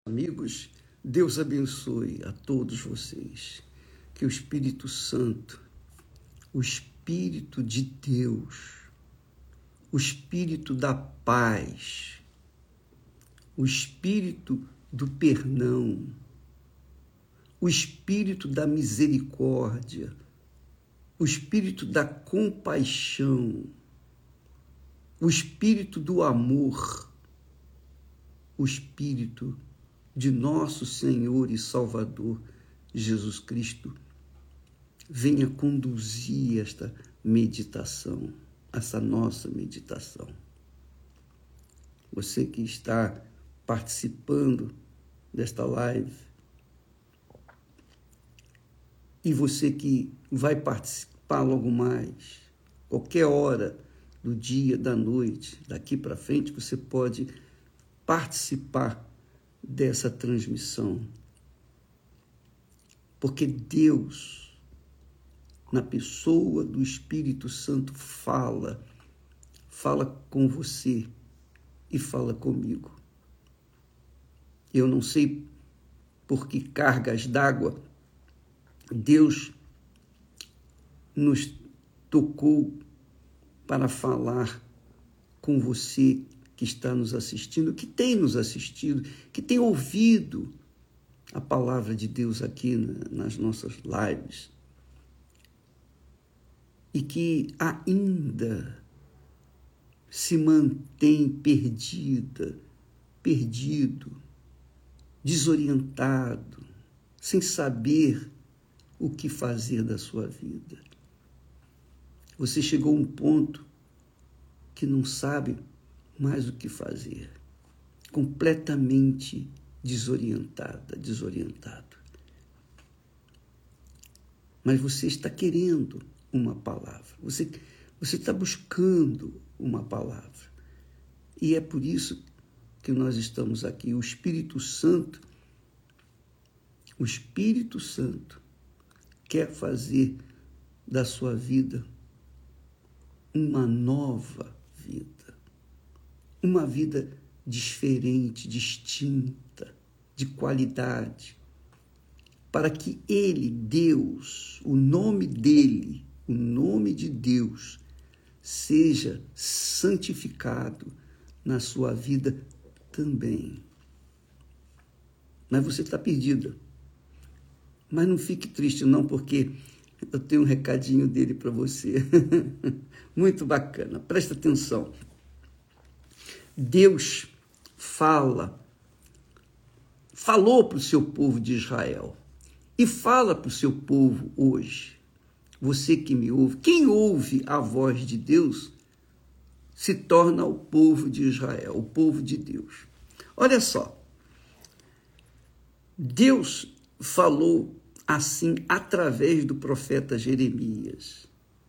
Amigos, Deus abençoe a todos vocês. Que o Espírito Santo, o Espírito de Deus, o Espírito da paz, o Espírito do perdão, o Espírito da misericórdia, o Espírito da compaixão, o Espírito do amor, o Espírito de nosso Senhor e Salvador Jesus Cristo venha conduzir esta meditação, essa nossa meditação. Você que está participando desta live e você que vai participar logo mais, qualquer hora do dia, da noite, daqui para frente, você pode participar dessa transmissão. Porque Deus, na pessoa do Espírito Santo, fala com você e fala comigo. Eu não sei por que cargas d'água Deus nos tocou para falar com você que está nos assistindo, que tem nos assistido, que tem ouvido a palavra de Deus aqui nas nossas lives e que ainda se mantém perdido, desorientado, sem saber o que fazer da sua vida. Você chegou a um ponto que não sabe mais o que fazer, completamente desorientado. Mas você está querendo uma palavra, você está buscando uma palavra. E é por isso que nós estamos aqui. O Espírito Santo quer fazer da sua vida uma nova vida. Uma vida diferente, distinta, de qualidade, para que Ele, Deus, o nome dEle, o nome de Deus, seja santificado na sua vida também. Mas você está perdida. Mas não fique triste não, porque eu tenho um recadinho dele para você. Muito bacana, presta atenção. Deus falou para o seu povo de Israel e fala para o seu povo hoje. Você que me ouve, quem ouve a voz de Deus se torna o povo de Israel, o povo de Deus. Olha só, Deus falou assim através do profeta Jeremias: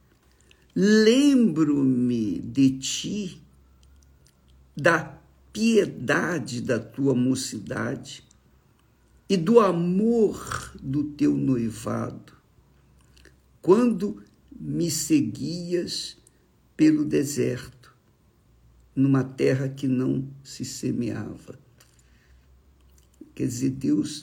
lembro-me de ti, da piedade da tua mocidade e do amor do teu noivado, quando me seguias pelo deserto, numa terra que não se semeava. Quer dizer, Deus,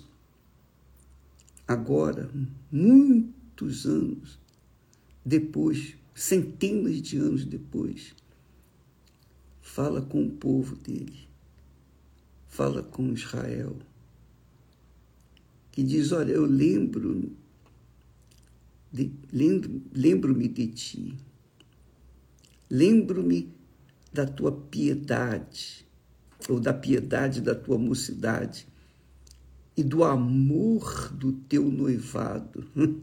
agora, muitos anos depois, centenas de anos depois, fala com o povo dele, fala com Israel, que diz: olha, eu lembro-me de ti, lembro-me da tua piedade, ou da piedade da tua mocidade, e do amor do teu noivado.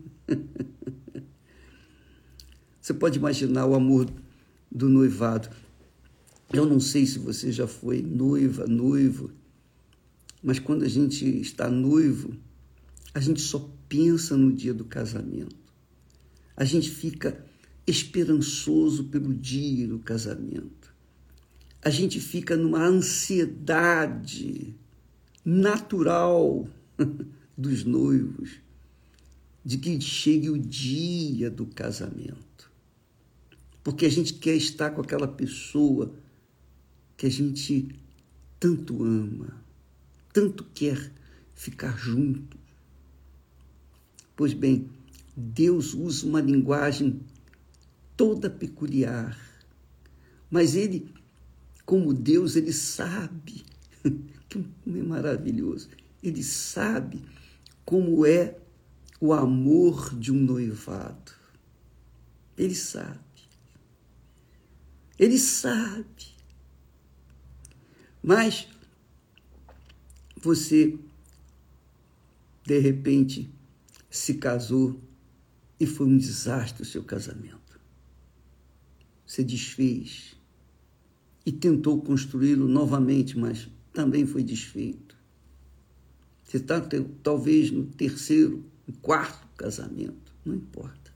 Você pode imaginar o amor do noivado. Eu não sei se você já foi noiva, noivo, mas quando a gente está noivo, a gente só pensa no dia do casamento. A gente fica esperançoso pelo dia do casamento. A gente fica numa ansiedade natural dos noivos de que chegue o dia do casamento. Porque a gente quer estar com aquela pessoa que a gente tanto ama, tanto quer ficar junto. Pois bem, Deus usa uma linguagem toda peculiar, mas ele, como Deus, ele sabe, que é maravilhoso, ele sabe como é o amor de um noivado. Ele sabe. Ele sabe. Mas você, de repente, se casou e foi um desastre o seu casamento. Você desfez e tentou construí-lo novamente, mas também foi desfeito. Você está talvez no terceiro, no quarto casamento, não importa.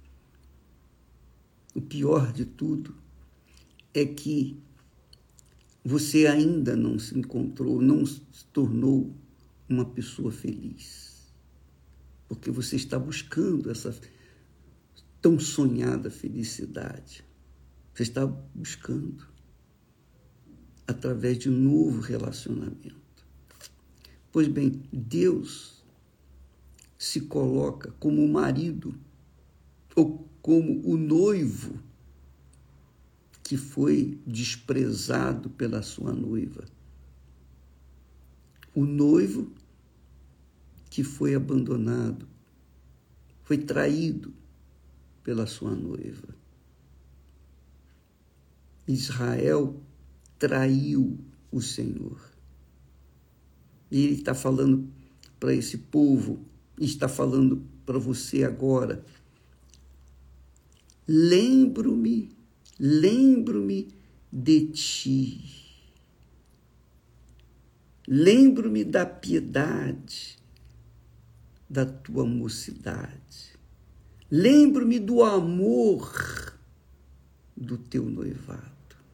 O pior de tudo é que você ainda não se encontrou, não se tornou uma pessoa feliz. Porque você está buscando essa tão sonhada felicidade. Você está buscando através de um novo relacionamento. Pois bem, Deus se coloca como o marido ou como o noivo que foi desprezado pela sua noiva. O noivo que foi abandonado, foi traído pela sua noiva. Israel traiu o Senhor. E ele está falando para esse povo, e está falando para você agora. Lembro-me de ti. Lembro-me da piedade da tua mocidade. Lembro-me do amor do teu noivado.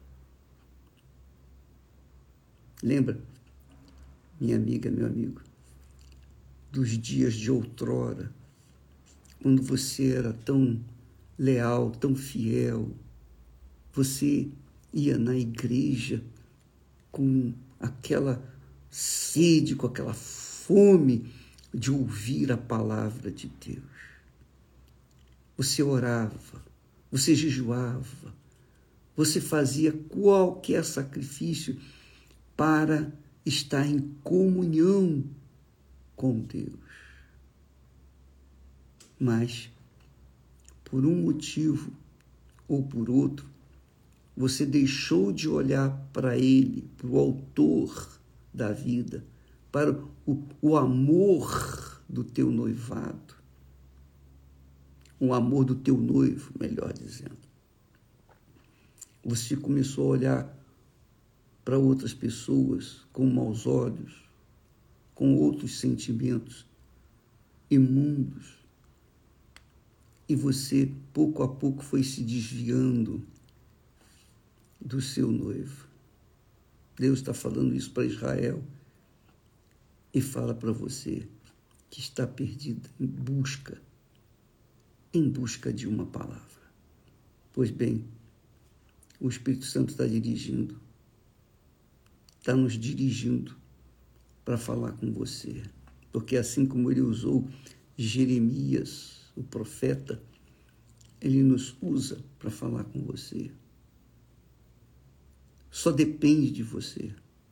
Lembra, minha amiga, meu amigo, dos dias de outrora, quando você era tão leal, tão fiel, você ia na igreja com aquela sede, com aquela fome de ouvir a palavra de Deus. Você orava, você jejuava, você fazia qualquer sacrifício para estar em comunhão com Deus. Mas, por um motivo ou por outro, você deixou de olhar para Ele, para o autor da vida, para o amor do teu noivado, o amor do teu noivo, melhor dizendo. Você começou a olhar para outras pessoas com maus olhos, com outros sentimentos imundos, e você, pouco a pouco, foi se desviando do seu noivo. Deus está falando isso para Israel e fala para você que está perdido em busca de uma palavra. Pois bem, o Espírito Santo está nos dirigindo para falar com você, porque assim como ele usou Jeremias, o profeta, ele nos usa para falar com você. Só depende de você.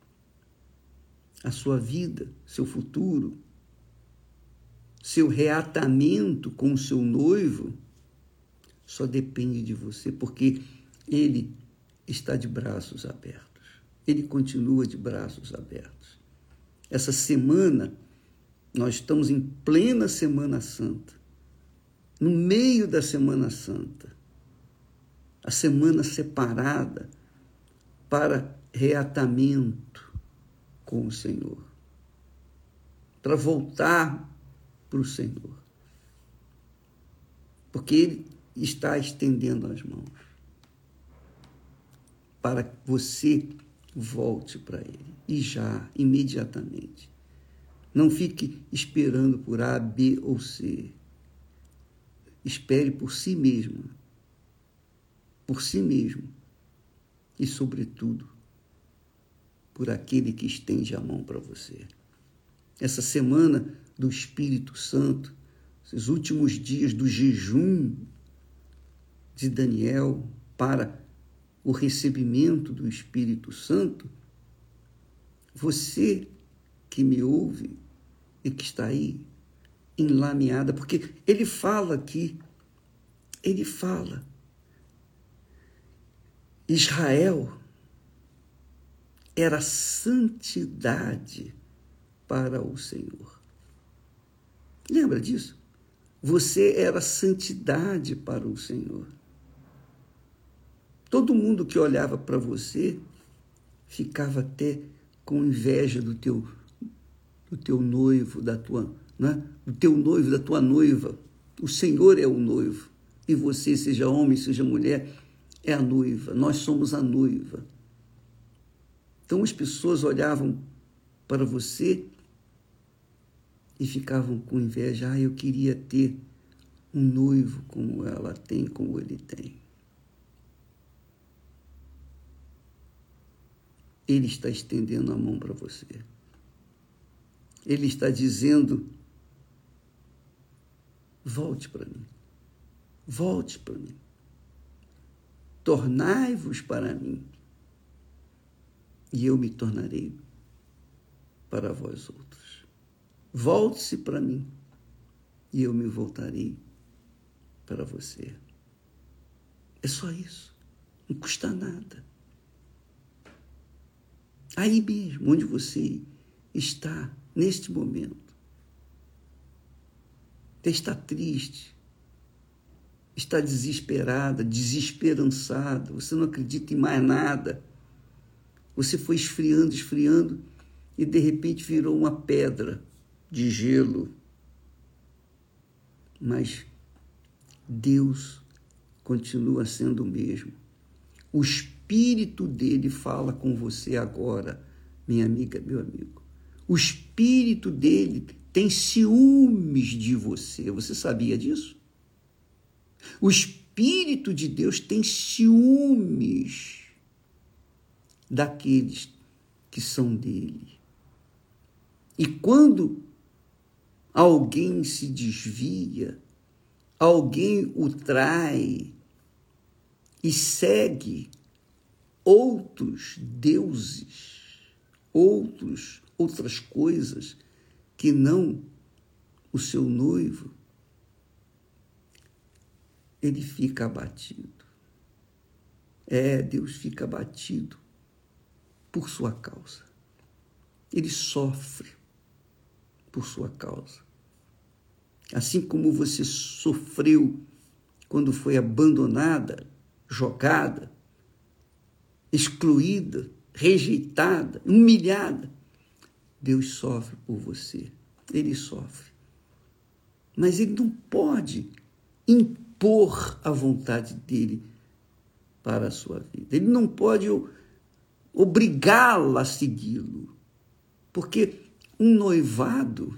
A sua vida, seu futuro, seu reatamento com o seu noivo, só depende de você, porque ele está de braços abertos. Ele continua de braços abertos. Essa semana, nós estamos em plena Semana Santa, no meio da Semana Santa, a semana separada para reatamento com o Senhor, para voltar para o Senhor, porque Ele está estendendo as mãos para que você volte para Ele, e já, imediatamente. Não fique esperando por A, B ou C. Espere por si mesmo, e, sobretudo, por aquele que estende a mão para você. essa semana do Espírito Santo, esses últimos dias do jejum de Daniel para o recebimento do Espírito Santo, você que me ouve e que está aí enlameada, porque ele fala aqui, ele fala, Israel era santidade para o Senhor. Lembra disso? Você era santidade para o Senhor. Todo mundo que olhava para você ficava até com inveja do teu noivo, da tua, né? Do teu noivo, da tua noiva. O Senhor é o noivo. E você, seja homem, seja mulher, é a noiva. Nós somos a noiva. Então as pessoas olhavam para você e ficavam com inveja. Ah, eu queria ter um noivo como ela tem, como ele tem. Ele está estendendo a mão para você. Ele está dizendo, volte para mim. Volte para mim. Tornai-vos para mim. E eu me tornarei para vós outros. Volte-se para mim. E eu me voltarei para você. É só isso. Não custa nada. Aí mesmo, onde você está, neste momento, está triste, está desesperada, desesperançada, você não acredita em mais nada, você foi esfriando, esfriando, e de repente virou uma pedra de gelo. Mas Deus continua sendo o mesmo. O Espírito dele fala com você agora, minha amiga, meu amigo. O Espírito dele tem ciúmes de você. Você sabia disso? O Espírito de Deus tem ciúmes daqueles que são dele. E quando alguém se desvia, alguém o trai e segue outros deuses, outras coisas que não o seu noivo, ele fica abatido. Deus fica abatido por sua causa. Ele sofre por sua causa. Assim como você sofreu quando foi abandonada, jogada, excluída, rejeitada, humilhada, Deus sofre por você. Ele sofre. Mas ele não pode impor a vontade dele para a sua vida. Ele não pode obrigá-la a segui-lo. Porque um noivado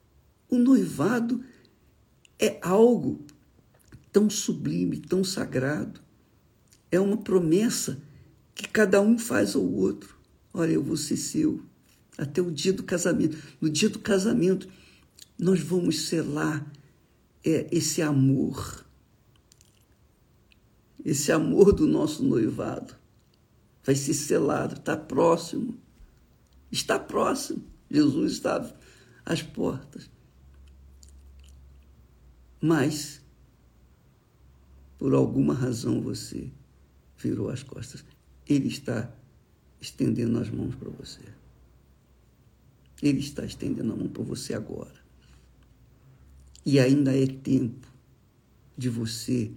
é algo tão sublime, tão sagrado. É uma promessa que cada um faz ao outro. Olha, eu vou ser seu até o dia do casamento. No dia do casamento, nós vamos selar esse amor do nosso noivado. Vai ser selado, está próximo. Jesus está às portas. Mas, por alguma razão, você virou as costas. Ele está estendendo as mãos para você. Ele está estendendo a mão para você agora. E ainda é tempo de você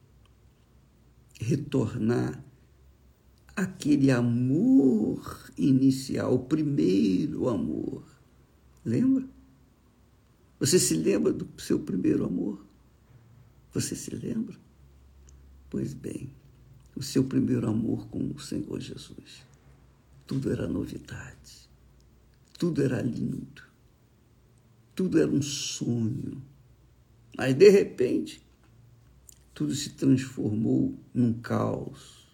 retornar àquele amor inicial, o primeiro amor. Lembra? Você se lembra do seu primeiro amor? Você se lembra? Pois bem, o seu primeiro amor com o Senhor Jesus. Tudo era novidade. Tudo era lindo. Tudo era um sonho. Mas, de repente, tudo se transformou num caos.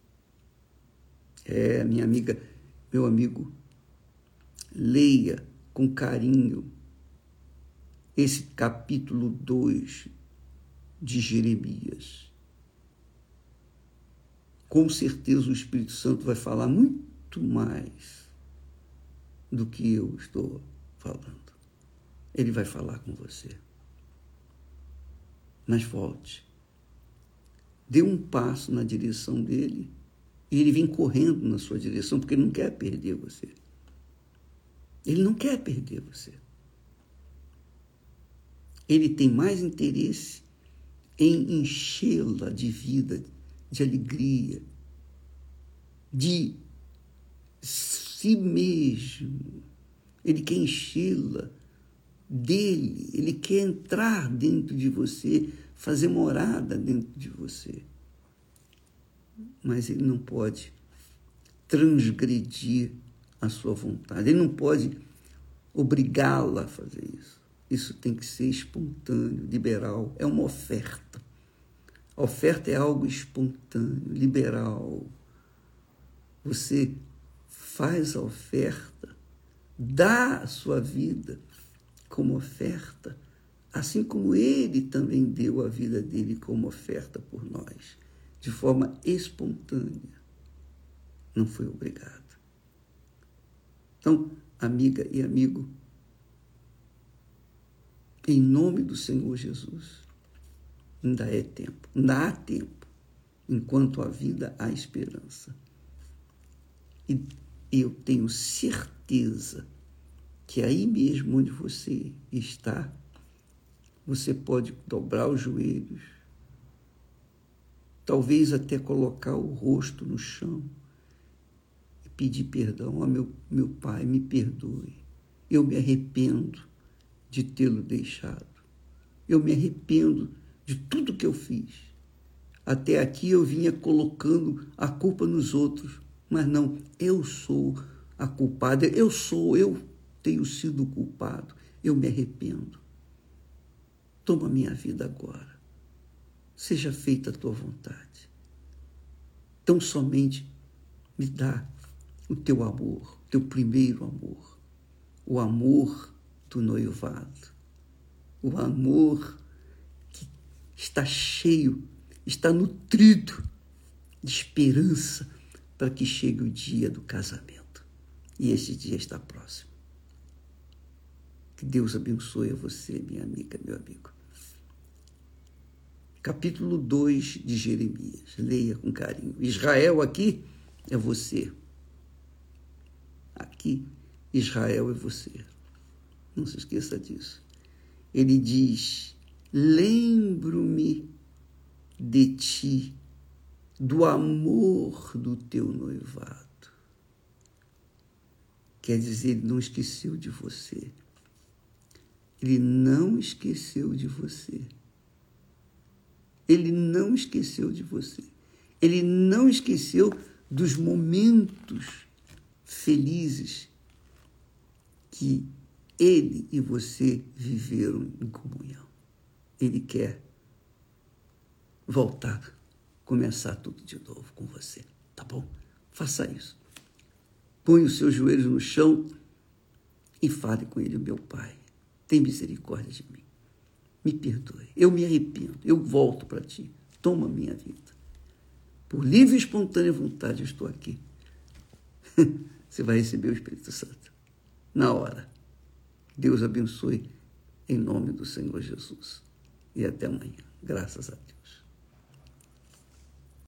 Minha amiga, meu amigo, leia com carinho esse capítulo 2 de Jeremias. Com certeza o Espírito Santo vai falar muito mais do que eu estou falando. Ele vai falar com você. Mas volte. Dê um passo na direção dele e ele vem correndo na sua direção porque ele não quer perder você. Ele não quer perder você. Ele tem mais interesse em enchê-la de vida, de alegria, de si mesmo. Ele quer enchê-la dele, ele quer entrar dentro de você, fazer morada dentro de você. Mas ele não pode transgredir a sua vontade, ele não pode obrigá-la a fazer isso. Isso tem que ser espontâneo, liberal, é uma oferta. A oferta é algo espontâneo, liberal. Você faz a oferta, dá a sua vida como oferta, assim como ele também deu a vida dele como oferta por nós, de forma espontânea. Não foi obrigado. Então, amiga e amigo, em nome do Senhor Jesus, ainda é tempo, ainda há tempo, enquanto há vida, há esperança. E eu tenho certeza que aí mesmo onde você está, você pode dobrar os joelhos, talvez até colocar o rosto no chão e pedir perdão. Meu Pai, me perdoe. Eu me arrependo de tê-lo deixado. Eu me arrependo de tudo que eu fiz. Até aqui eu vinha colocando a culpa nos outros, mas não, eu sou a culpada, eu tenho sido culpado, eu me arrependo. Toma minha vida agora. Seja feita a tua vontade. Tão somente me dá o teu amor, teu primeiro amor, o amor do noivado, o amor que está cheio, está nutrido de esperança para que chegue o dia do casamento. E esse dia está próximo. Que Deus abençoe a você, minha amiga, meu amigo. Capítulo 2 de Jeremias. Leia com carinho. Israel aqui é você. Aqui, Israel é você. Não se esqueça disso. Ele diz: lembro-me de ti, do amor do teu noivado. Quer dizer, ele não esqueceu de você. Ele não esqueceu de você. Ele não esqueceu de você. Ele não esqueceu dos momentos felizes que ele e você viveram em comunhão. Ele quer voltar, começar tudo de novo com você, tá bom? Faça isso. Põe os seus joelhos no chão e fale com ele: meu Pai, tem misericórdia de mim. Me perdoe, eu me arrependo, eu volto para ti. Toma minha vida. Por livre e espontânea vontade eu estou aqui. Você vai receber o Espírito Santo na hora. Deus abençoe em nome do Senhor Jesus. E até amanhã. Graças a Deus.